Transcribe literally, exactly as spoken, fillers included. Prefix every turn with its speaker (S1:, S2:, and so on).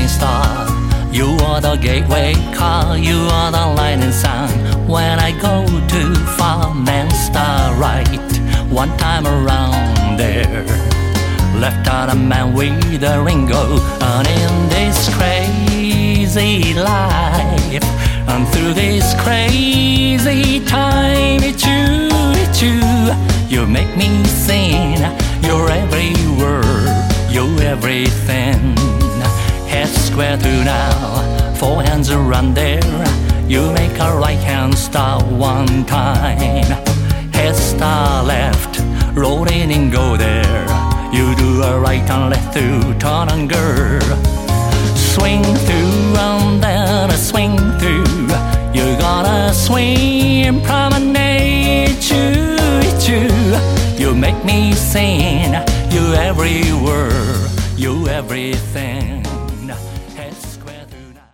S1: shining star. You are the gateway car, you are the lightning sun. When I go too far, man, start right. One time around there, left out a man with a ringo. And in this crazy life, and through this crazy time, it's you, it's you. You make me sing, you're every word, you're everything. Head square through now, four hands around there. You make a right hand stop one time. Head start left, roll in and go there. You do a right and left through, turn and girl. Swing through and then a swing through. You gotta swing, promenade, choo, choo. You make me sing, you every word, you everything. Head square.